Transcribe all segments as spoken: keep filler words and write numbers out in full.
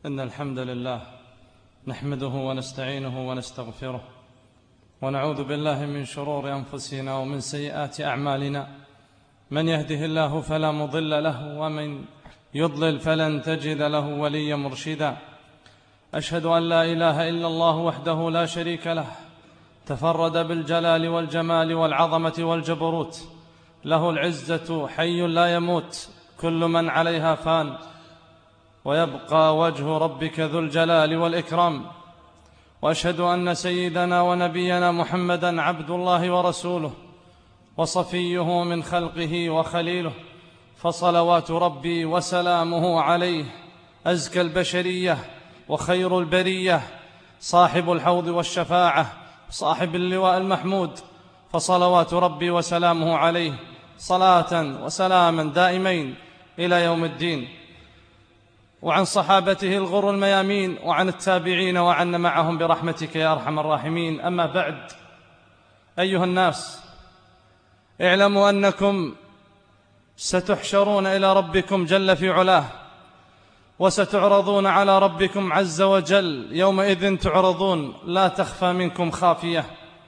إن الحمد لله نحمده ونستعينه ونستغفره ونعوذ بالله من شرور أنفسنا ومن سيئات أعمالنا. من يهده الله فلا مضل له ومن يضلل فلن تجد له وليا مرشدا. أشهد أن لا إله إلا الله وحده لا شريك له، تفرد بالجلال والجمال والعظمة والجبروت، له العزة حي لا يموت، كل من عليها فان، ويبقى وجه ربك ذو الجلال والإكرام. وأشهد أن سيدنا ونبينا محمدًا عبد الله ورسوله وصفيه من خلقه وخليله، فصلوات ربي وسلامه عليه أزكى البشرية وخير البرية، صاحب الحوض والشفاعة، صاحب اللواء المحمود، فصلوات ربي وسلامه عليه صلاة وسلاما دائمين إلى يوم الدين. وعن صحابته الغر الميامين وعن التابعين وعن معهم برحمتك يا أرحم الراحمين. أما بعد، أيها الناس، اعلموا أنكم ستحشرون إلى ربكم جل في علاه، وستعرضون على ربكم عز وجل، يومئذ تعرضون لا تخفى منكم خافية.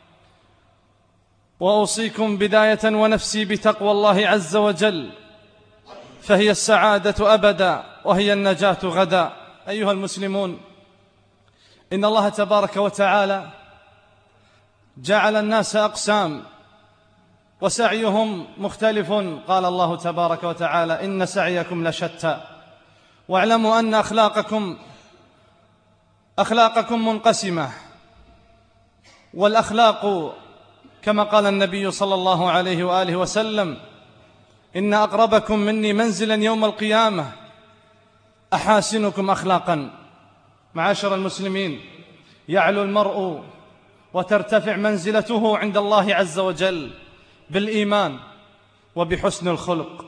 وأوصيكم بداية ونفسي بتقوى الله عز وجل، فهي السعادة أبدا وهي النجاة غدا. أيها المسلمون، إن الله تبارك وتعالى جعل الناس أقسام وسعيهم مختلف. قال الله تبارك وتعالى: إن سعيكم لشتى. واعلموا أن أخلاقكم أخلاقكم منقسمة، والأخلاق كما قال النبي صلى الله عليه وآله وسلم: إن أقربكم مني منزلا يوم القيامة أحاسنكم أخلاقا. معاشر المسلمين، يعلو المرء وترتفع منزلته عند الله عز وجل بالإيمان وبحسن الخلق.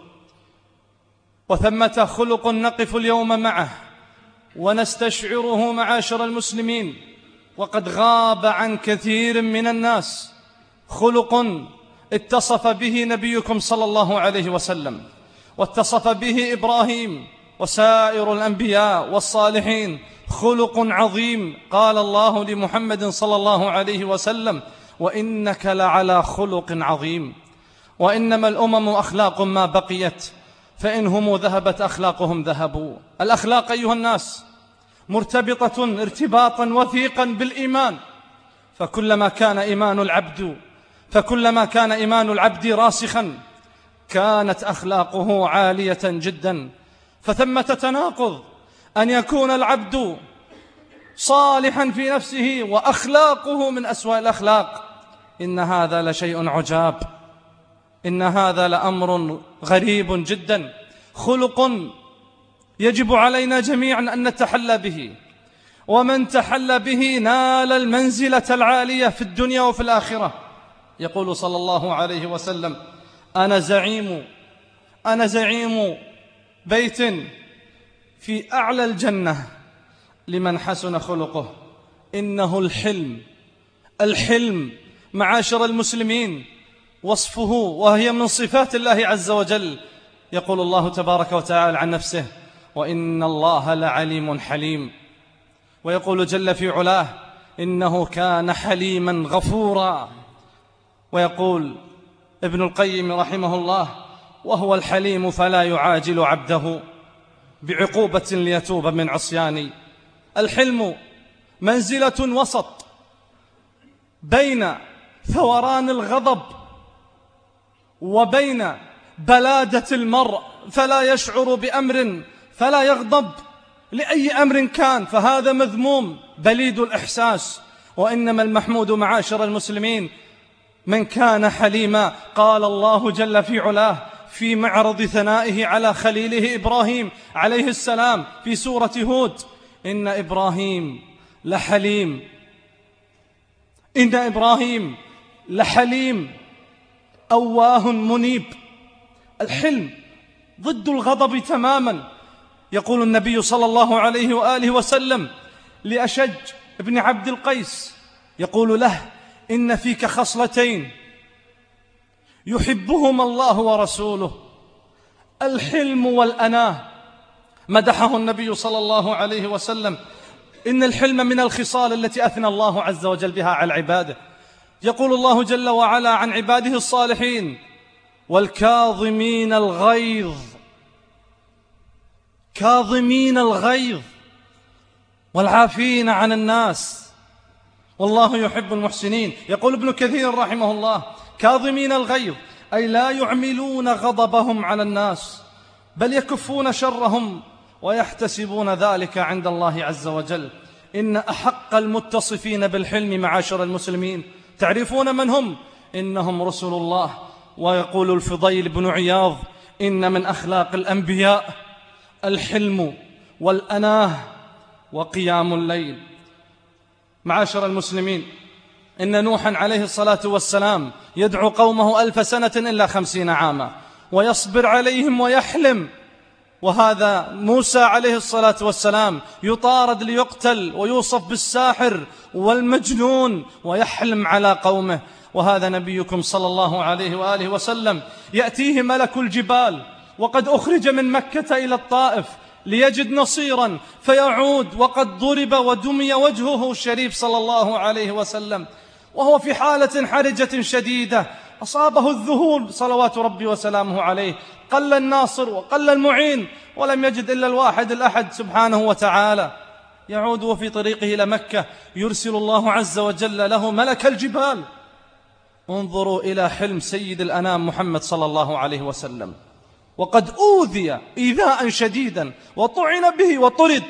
وثمة خلق نقف اليوم معه ونستشعره معاشر المسلمين، وقد غاب عن كثير من الناس، خلق اتصف به نبيكم صلى الله عليه وسلم، واتصف به إبراهيم وسائر الأنبياء والصالحين، خلق عظيم. قال الله لمحمد صلى الله عليه وسلم: وإنك لعلى خلق عظيم. وإنما الأمم أخلاق ما بقيت، فإنهم ذهبت أخلاقهم ذهبوا. الأخلاق أيها الناس مرتبطة ارتباطا وثيقا بالإيمان، فكلما كان إيمان العبد فكلما كان إيمان العبد راسخا كانت أخلاقه عالية جدا. فثمة تناقض أن يكون العبد صالحا في نفسه وأخلاقه من أسوأ الأخلاق. إن هذا لشيء عجاب، إن هذا لأمر غريب جدا، خلق يجب علينا جميعا أن نتحلى به، ومن تحلى به نال المنزلة العالية في الدنيا وفي الآخرة. يقول صلى الله عليه وسلم: أنا زعيم أنا زعيم بيت في أعلى الجنة لمن حسن خلقه. إنه الحلم. الحلم معاشر المسلمين وصفه، وهي من صفات الله عز وجل. يقول الله تبارك وتعالى عن نفسه: وإن الله لعليم حليم. ويقول جل في علاه: إنه كان حليما غفورا. ويقول ابن القيم رحمه الله: وهو الحليم فلا يعاجل عبده بعقوبة ليتوب من عصياني. الحلم منزلة وسط بين ثوران الغضب وبين بلادة المرء، فلا يشعر بأمر فلا يغضب لأي أمر كان، فهذا مذموم بليد الإحساس. وإنما المحمود معاشر المسلمين من كان حليما. قال الله جل في علاه في معرض ثنائه على خليله إبراهيم عليه السلام في سورة هود: إن إبراهيم لحليم إن إبراهيم لحليم أواه منيب. الحلم ضد الغضب تماما. يقول النبي صلى الله عليه وآله وسلم لأشج بن عبد القيس، يقول له: إن فيك خصلتين يحبهما الله ورسوله: الحلم والأناه. مدحه النبي صلى الله عليه وسلم. إن الحلم من الخصال التي أثنى الله عز وجل بها على عباده. يقول الله جل وعلا عن عباده الصالحين: والكاظمين الغيظ. كاظمين الغيظ والعافين عن الناس والله يحب المحسنين. يقول ابن كثير رحمه الله: كاظمين الغيظ أي لا يعملون غضبهم على الناس، بل يكفون شرهم ويحتسبون ذلك عند الله عز وجل. إن أحق المتصفين بالحلم معاشر المسلمين تعرفون من هم؟ إنهم رسل الله. ويقول الفضيل بن عياض: إن من أخلاق الأنبياء الحلم والأناه وقيام الليل. معاشر المسلمين، إن نوحا عليه الصلاة والسلام يدعو قومه ألف سنة إلا خمسين عاما ويصبر عليهم ويحلم، وهذا موسى عليه الصلاة والسلام يطارد ليقتل ويوصف بالساحر والمجنون ويحلم على قومه، وهذا نبيكم صلى الله عليه وآله وسلم يأتيه ملك الجبال وقد أخرج من مكة إلى الطائف ليجد نصيرا فيعود وقد ضرب ودمي وجهه الشريف صلى الله عليه وسلم، وهو في حالة حرجة شديدة أصابه الذهول صلوات ربي وسلامه عليه. قل الناصر وقل المعين ولم يجد إلا الواحد الأحد سبحانه وتعالى. يعود وفي طريقه إلى مكة يرسل الله عز وجل له ملك الجبال. انظروا إلى حلم سيد الأنام محمد صلى الله عليه وسلم، وقد أوذي إيذاء شديدا وطعن به وطرد،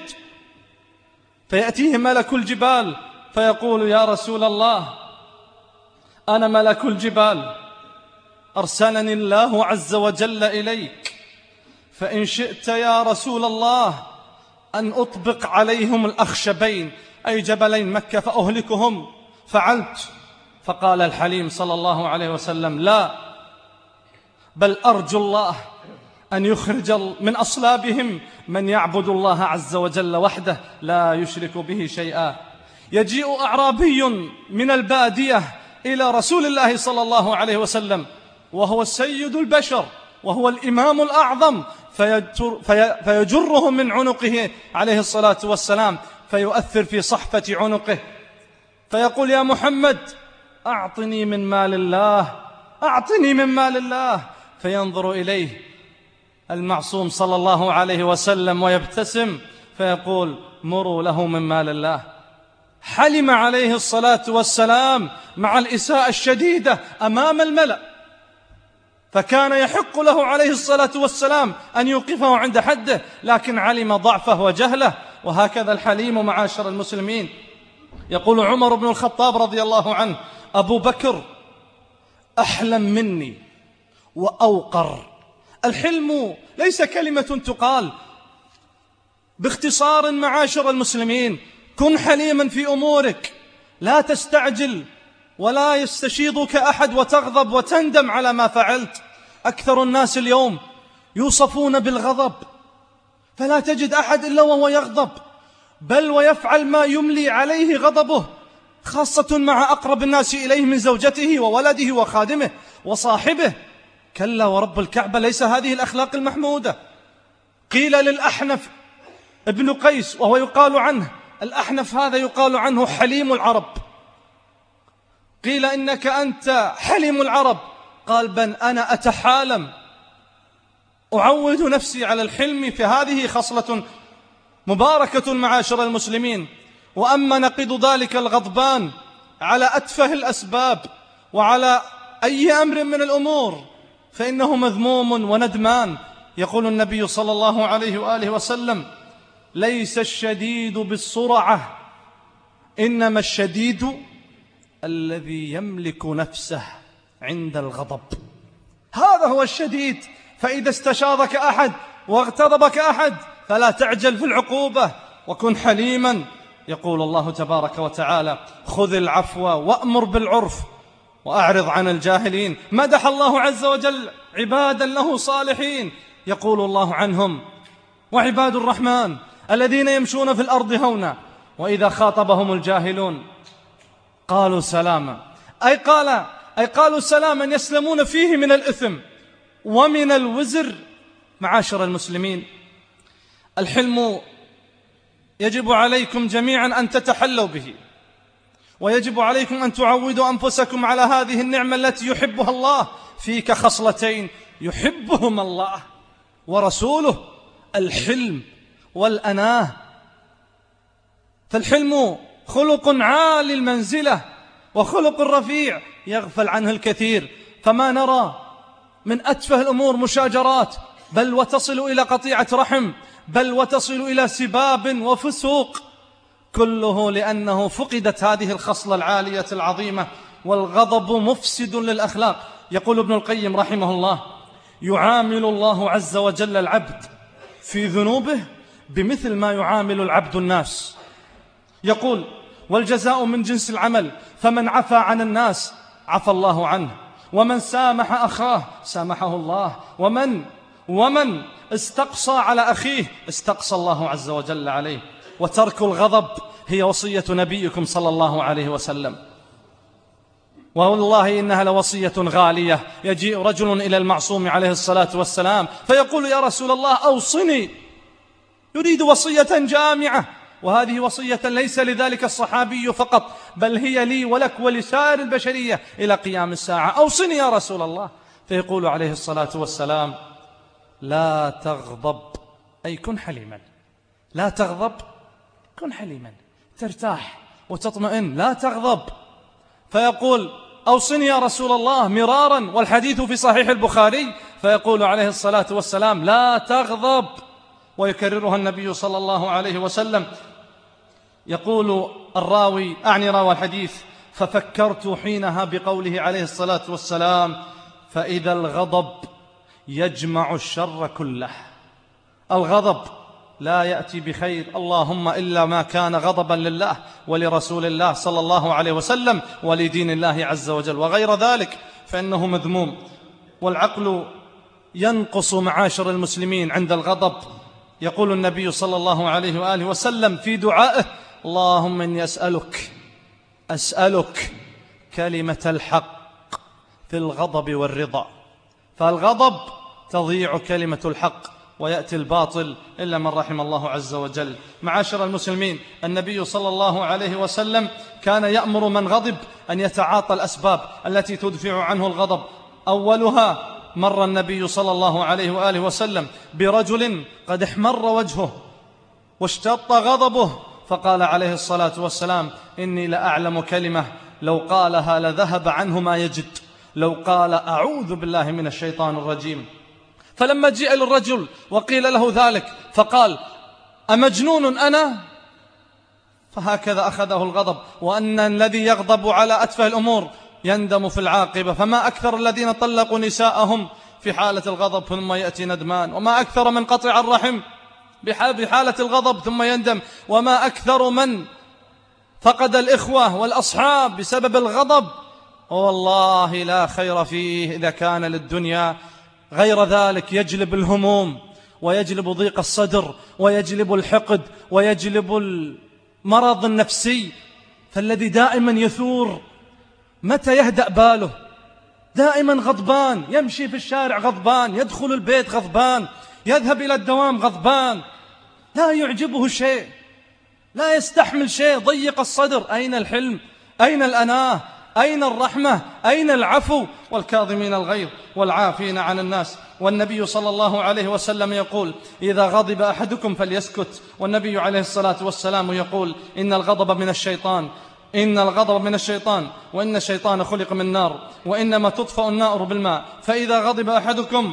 فيأتيه ملك الجبال فيقول: يا رسول الله، أنا ملك الجبال، أرسلني الله عز وجل إليك، فإن شئت يا رسول الله أن أطبق عليهم الأخشبين أي جبلين مكة فأهلكهم فعلت. فقال الحليم صلى الله عليه وسلم: لا، بل أرجو الله أن يخرج من أصلابهم من يعبد الله عز وجل وحده لا يشرك به شيئا. يجيء أعرابي من البادية إلى رسول الله صلى الله عليه وسلم وهو سيد البشر وهو الإمام الأعظم، فيجره من عنقه عليه الصلاة والسلام فيؤثر في صحفة عنقه فيقول: يا محمد، أعطني من مال الله، أعطني من مال الله. فينظر إليه المعصوم صلى الله عليه وسلم ويبتسم فيقول: مروا له من مال الله. حلم عليه الصلاة والسلام مع الإساءة الشديدة أمام الملأ، فكان يحق له عليه الصلاة والسلام أن يوقفه عند حده، لكن علم ضعفه وجهله. وهكذا الحليم معاشر المسلمين. يقول عمر بن الخطاب رضي الله عنه: أبو بكر أحلم مني وأوقر. الحلم ليس كلمة تقال باختصار. معاشر المسلمين، كن حليما في أمورك، لا تستعجل ولا يستشيطك أحد وتغضب وتندم على ما فعلت. أكثر الناس اليوم يوصفون بالغضب، فلا تجد أحد إلا وهو يغضب، بل ويفعل ما يملي عليه غضبه، خاصة مع أقرب الناس إليه من زوجته وولده وخادمه وصاحبه. كلا ورب الكعبة، ليس هذه الأخلاق المحمودة. قيل للأحنف ابن قيس، وهو يقال عنه الأحنف هذا يقال عنه حليم العرب، قيل إنك أنت حليم العرب، قال: بل أنا أتحالم، أعود نفسي على الحلم، في هذه خصلة مباركة معاشر المسلمين. وأما نقض ذلك الغضبان على أتفه الأسباب وعلى أي أمر من الأمور فإنه مذموم وندمان. يقول النبي صلى الله عليه وآله وسلم: ليس الشديد بالسرعة، إنما الشديد الذي يملك نفسه عند الغضب. هذا هو الشديد. فإذا استشاطك أحد واغتضبك أحد فلا تعجل في العقوبة وكن حليما. يقول الله تبارك وتعالى: خذ العفو وأمر بالعرف وأعرض عن الجاهلين. مدح الله عز وجل عبادا له صالحين، يقول الله عنهم: وعباد الرحمن الذين يمشون في الأرض هونا وإذا خاطبهم الجاهلون قالوا سلاما. أي قال أي قالوا سلاما يسلمون فيه من الإثم ومن الوزر. معاشر المسلمين، الحلم يجب عليكم جميعا أن تتحلوا به، ويجب عليكم أن تعودوا أنفسكم على هذه النعمة التي يحبها الله. فيك خصلتين يحبهما الله ورسوله: الحلم والأناه. فالحلم خلق عالي المنزلة وخلق رفيع يغفل عنه الكثير، فما نرى من أتفه الأمور مشاجرات، بل وتصل إلى قطيعة رحم، بل وتصل إلى سباب وفسوق، كله لأنه فقدت هذه الخصلة العالية العظيمة. والغضب مفسد للأخلاق. يقول ابن القيم رحمه الله: يعامل الله عز وجل العبد في ذنوبه بمثل ما يعامل العبد الناس. يقول: والجزاء من جنس العمل، فمن عفى عن الناس عفى الله عنه، ومن سامح أخاه سامحه الله، ومن ومن استقصى على أخيه استقصى الله عز وجل عليه. وترك الغضب هي وصية نبيكم صلى الله عليه وسلم، والله إنها لوصية غالية. يجيء رجل إلى المعصوم عليه الصلاة والسلام فيقول: يا رسول الله أوصني، يريد وصية جامعة، وهذه وصية ليس لذلك الصحابي فقط، بل هي لي ولك ولسائر البشرية إلى قيام الساعة. أوصني يا رسول الله. فيقول عليه الصلاة والسلام: لا تغضب، أي كن حليما. لا تغضب، كن حليما، ترتاح وتطمئن، لا تغضب. فيقول: أوصني يا رسول الله مرارا، والحديث في صحيح البخاري. فيقول عليه الصلاة والسلام: لا تغضب، ويكررها النبي صلى الله عليه وسلم. يقول الراوي، أعني راوي الحديث: ففكرت حينها بقوله عليه الصلاة والسلام: فإذا الغضب يجمع الشر كله. الغضب لا يأتي بخير اللهم إلا ما كان غضبا لله ولرسول الله صلى الله عليه وسلم ولدين الله عز وجل، وغير ذلك فإنه مذموم. والعقل ينقص معاشر المسلمين عند الغضب. يقول النبي صلى الله عليه وآله وسلم في دعائه: اللهم إني أسألك أسألك كلمة الحق في الغضب والرضا. فالغضب تضيع كلمة الحق ويأتي الباطل إلا من رحم الله عز وجل. معاشر المسلمين، النبي صلى الله عليه وسلم كان يأمر من غضب أن يتعاطى الأسباب التي تدفع عنه الغضب. أولها: مر النبي صلى الله عليه وآله وسلم برجل قد احمر وجهه واشتط غضبه، فقال عليه الصلاة والسلام: إني لأعلم كلمة لو قالها لذهب عنه ما يجد، لو قال أعوذ بالله من الشيطان الرجيم. فلما جاء للرجل وقيل له ذلك فقال: أمجنون أنا؟ فهكذا أخذه الغضب، وأن الذي يغضب على أتفه الأمور يندم في العاقبة. فما أكثر الذين طلقوا نساءهم في حالة الغضب ثم يأتي ندمان، وما أكثر من قطع الرحم بحالة الغضب ثم يندم، وما أكثر من فقد الإخوة والأصحاب بسبب الغضب. والله لا خير فيه إذا كان للدنيا، غير ذلك يجلب الهموم ويجلب ضيق الصدر ويجلب الحقد ويجلب المرض النفسي. فالذي دائما يثور متى يهدأ باله؟ دائما غضبان، يمشي في الشارع غضبان، يدخل البيت غضبان، يذهب إلى الدوام غضبان، لا يعجبه شيء، لا يستحمل شيء، ضيق الصدر. أين الحلم؟ أين الأناه؟ أين الرحمة؟ أين العفو؟ والكاظمين الغيظ والعافين عن الناس. والنبي صلى الله عليه وسلم يقول: إذا غضب أحدكم فليسكت. والنبي عليه الصلاة والسلام يقول: إن الغضب من الشيطان، إن الغضب من الشيطان، وإن الشيطان خلق من نار، وإنما تطفأ النار بالماء، فإذا غضب أحدكم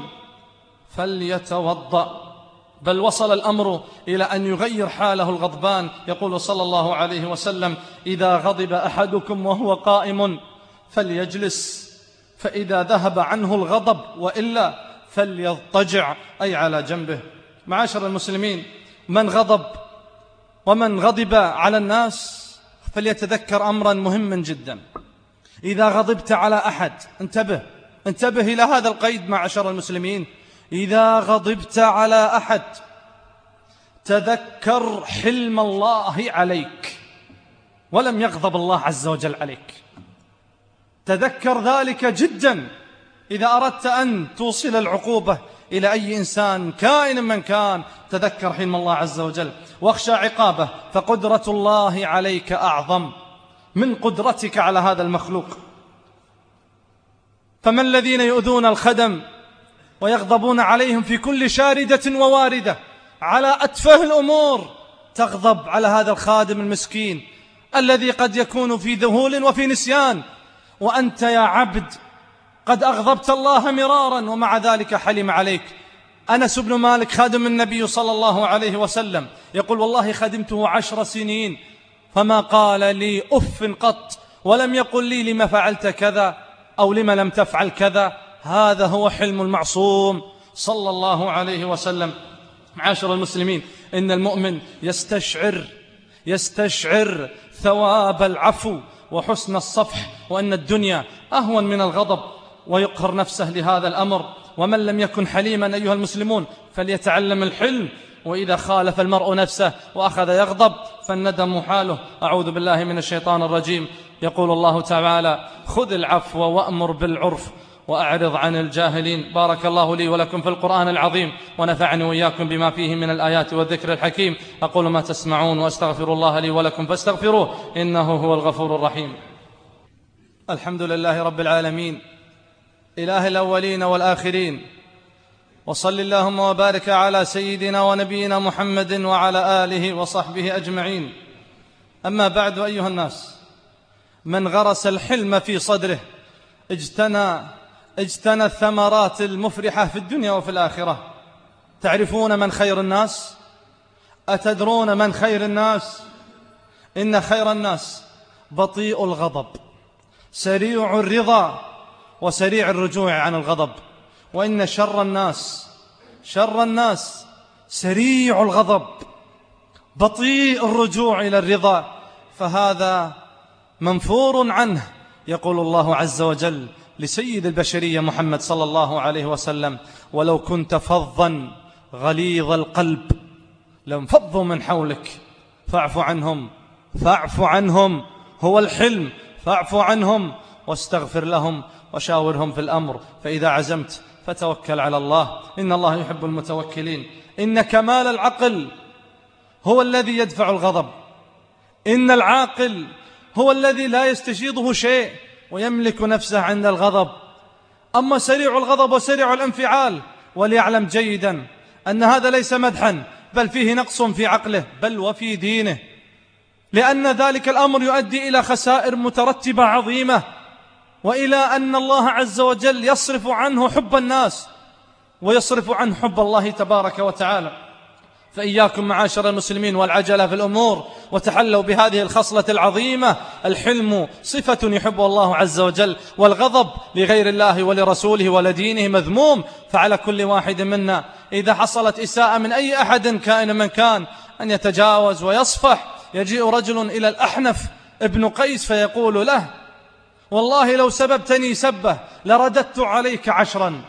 فليتوضأ. بل وصل الأمر إلى أن يغير حاله الغضبان. يقول صلى الله عليه وسلم: إذا غضب أحدكم وهو قائم فليجلس، فإذا ذهب عنه الغضب وإلا فليضطجع، أي على جنبه. معاشر المسلمين، من غضب ومن غضب على الناس فليتذكر أمرا مهما جدا. إذا غضبت على أحد، انتبه انتبه إلى هذا القيد معاشر المسلمين، إذا غضبت على أحد تذكر حلم الله عليك، ولم يغضب الله عز وجل عليك. تذكر ذلك جدا إذا أردت أن توصل العقوبة إلى أي إنسان كائن من كان، تذكر حلم الله عز وجل واخشى عقابه، فقدرة الله عليك أعظم من قدرتك على هذا المخلوق. فما الذين يؤذون الخدم ويغضبون عليهم في كل شاردة وواردة على أتفه الأمور، تغضب على هذا الخادم المسكين الذي قد يكون في ذهول وفي نسيان، وأنت يا عبد قد أغضبت الله مرارا ومع ذلك حلم عليك. أنس بن مالك خادم النبي صلى الله عليه وسلم يقول: والله خدمته عشر سنين فما قال لي أف قط، ولم يقل لي لما فعلت كذا أو لما لم تفعل كذا. هذا هو حلم المعصوم صلى الله عليه وسلم. معاشر المسلمين، إن المؤمن يستشعر يستشعر ثواب العفو وحسن الصفح، وأن الدنيا أهون من الغضب، ويقهر نفسه لهذا الأمر. ومن لم يكن حليما أيها المسلمون فليتعلم الحلم، وإذا خالف المرء نفسه وأخذ يغضب فالندم حاله. أعوذ بالله من الشيطان الرجيم. يقول الله تعالى: خذ العفو وأمر بالعرف وأعرض عن الجاهلين. بارك الله لي ولكم في القرآن العظيم، ونفعني وإياكم بما فيه من الآيات والذكر الحكيم. أقول ما تسمعون وأستغفر الله لي ولكم فاستغفروه إنه هو الغفور الرحيم. الحمد لله رب العالمين، إله الأولين والآخرين، وصل اللهم وبارك على سيدنا ونبينا محمد وعلى آله وصحبه أجمعين. أما بعد، أيها الناس، من غرس الحلم في صدره اجتنى اجتنى الثمرات المفرحة في الدنيا وفي الآخرة. تعرفون من خير الناس؟ أتدرون من خير الناس؟ إن خير الناس بطيء الغضب، سريع الرضا، وسريع الرجوع عن الغضب. وإن شر الناس شر الناس سريع الغضب، بطيء الرجوع إلى الرضا، فهذا منفور عنه. يقول الله عز وجل لسيد البشرية محمد صلى الله عليه وسلم: ولو كنت فظا غليظ القلب لانفضوا من حولك فاعف عنهم فاعف عنهم هو الحلم، فاعف عنهم واستغفر لهم وشاورهم في الأمر، فإذا عزمت فتوكل على الله، إن الله يحب المتوكلين. إن كمال العقل هو الذي يدفع الغضب، إن العاقل هو الذي لا يستشيطه شيء ويملك نفسه عند الغضب. أما سريع الغضب وسريع الانفعال، وليعلم جيدا أن هذا ليس مدحا، بل فيه نقص في عقله بل وفي دينه، لأن ذلك الأمر يؤدي إلى خسائر مترتبة عظيمة، وإلى أن الله عز وجل يصرف عنه حب الناس ويصرف عنه حب الله تبارك وتعالى. فإياكم معاشر المسلمين والعجلة في الأمور، وتحلوا بهذه الخصلة العظيمة. الحلم صفة يحب الله عز وجل، والغضب لغير الله ولرسوله ولدينه مذموم. فعلى كل واحد منا إذا حصلت إساءة من أي أحد كائن من كان أن يتجاوز ويصفح. يجيء رجل إلى الأحنف ابن قيس فيقول له: والله لو سببتني سبة لرددت عليك عشرا.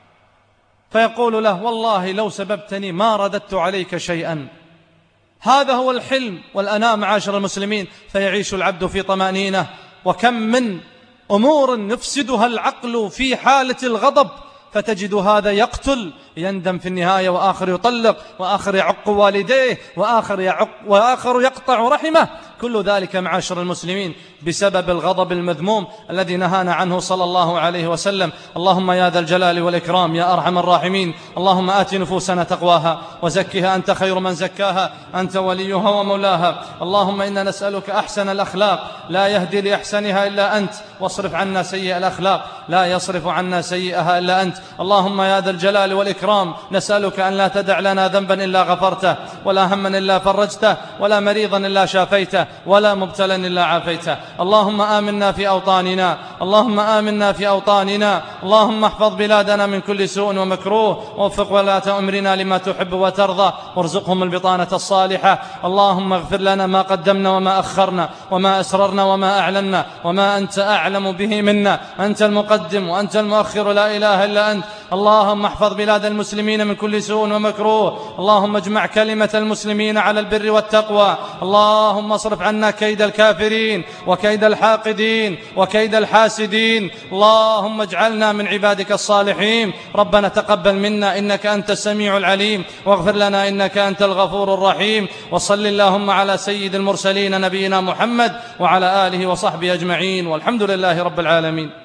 فيقول له: والله لو سببتني ما رددت عليك شيئا. هذا هو الحلم والأناة معاشر المسلمين. فيعيش العبد في طمأنينة. وكم من أمور يفسدها العقل في حالة الغضب، فتجد هذا يقتل يندم في النهاية، وآخر يطلق، وآخر يعق والديه، وآخر, يعق وآخر يقطع رحمه. كل ذلك معاشر المسلمين بسبب الغضب المذموم الذي نهانا عنه صلى الله عليه وسلم. اللهم يا ذا الجلال والإكرام يا أرحم الراحمين، اللهم آت نفوسنا تقواها وزكها أنت خير من زكاها، أنت وليها ومولاها. اللهم إنا نسألك أحسن الأخلاق لا يهدي لأحسنها إلا أنت، واصرف عنا سيئ الأخلاق لا يصرف عنا سيئها إلا أنت. اللهم يا ذا الجلال والإكرام نسألك أن لا تدع لنا ذنبا إلا غفرته، ولا هما إلا فرجته، ولا مريضا إلا شافيته، ولا مبتلا إلا عافيته. اللهم آمنا في أوطاننا، اللهم آمنا في أوطاننا، اللهم احفظ بلادنا من كل سوء ومكروه، ووفق ولاة أمرنا لما تحب وترضى، وارزقهم البطانة الصالحة. اللهم اغفر لنا ما قدمنا وما أخرنا، وما أسررنا وما أعلنا، وما أنت أعلم به منا. أنت المقدم وأنت المؤخر، لا إله إلا أنت. اللهم احفظ بلاد المسلمين من كل سوء ومكروه، اللهم اجمع كلمة المسلمين على البر والتقوى، اللهم اصرف عنا كيد الكافرين وكيد الحاقدين وكيد الحاسدين، اللهم اجعلنا من عبادك الصالحين. ربنا تقبل منا إنك أنت السميع العليم، واغفر لنا إنك أنت الغفور الرحيم. وصل اللهم على سيد المرسلين نبينا محمد وعلى آله وصحبه أجمعين، والحمد لله رب العالمين.